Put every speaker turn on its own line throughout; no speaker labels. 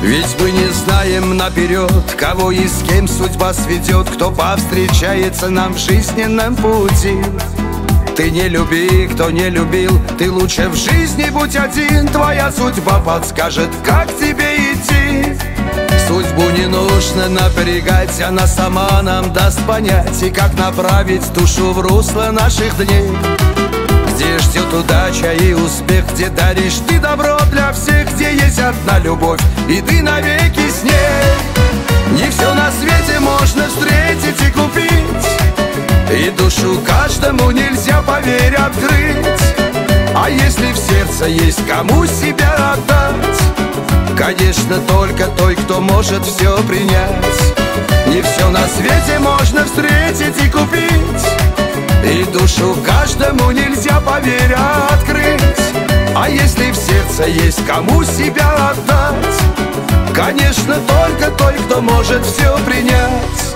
Ведь мы не знаем наперед, кого и с кем судьба сведет, кто повстречается нам в жизненном пути. Ты не люби, кто не любил, ты лучше в жизни будь один. Твоя судьба подскажет, как тебе идти. Судьбу не нужно напрягать, она сама нам даст понять, и как направить душу в русло наших дней. Где ждет удача и успех, где даришь ты добро для всех, где есть одна любовь, и ты навеки с ней. Не все на свете можно встретить и купить, и душу каждому нельзя, поверь, открыть. А если в сердце есть кому себя отдать, конечно, только той, кто может все принять. Не все на свете можно встретить и купить, и душу каждому нельзя, поверь, открыть. А если в сердце есть кому себя отдать, конечно, только той, кто может все принять.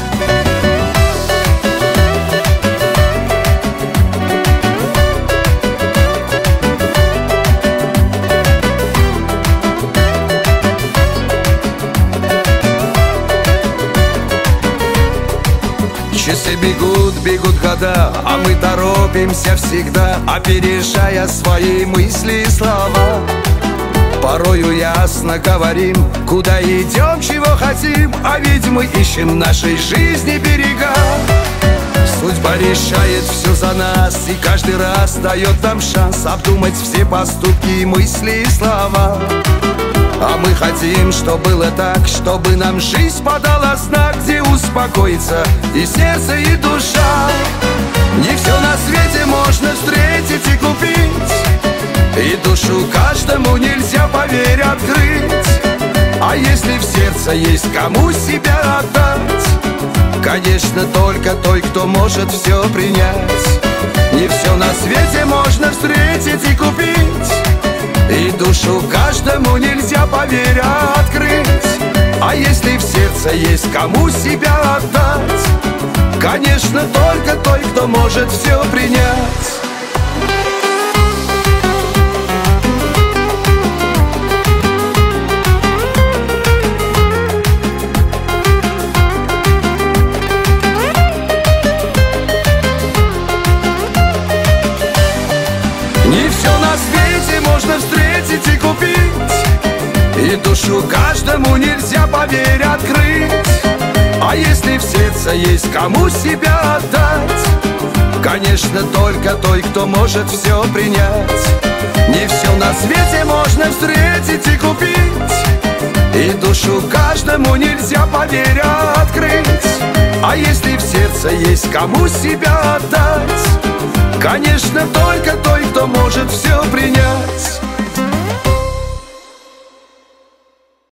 Часы бегут, бегут года, а мы торопимся всегда, опережая свои мысли и слова. Порою ясно говорим, куда идем, чего хотим, а ведь мы ищем в нашей жизни берега. Судьба решает все за нас и каждый раз дает нам шанс обдумать все поступки и мысли и слова. А мы хотим, чтобы было так, чтобы нам жизнь подала знак, где успокоится и сердце, и душа. Не все на свете можно встретить и купить, и душу каждому нельзя, поверь, открыть. А если в сердце есть кому себя отдать, конечно, только той, кто может все принять. Не все на свете можно встретить и купить, и душу каждому нельзя, поверь, открыть. А если в сердце есть кому себя отдать, конечно, только той, кто может все принять. Не все на свете можно встретить и купить, и душу каждому нельзя, поверь, открыть. А если в сердце есть кому себя отдать, конечно, только той, кто может все принять. Не все на свете можно встретить и купить, и душу каждому нельзя, поверь, открыть. А если в сердце есть кому себя отдать, конечно, только той, кто может все принять.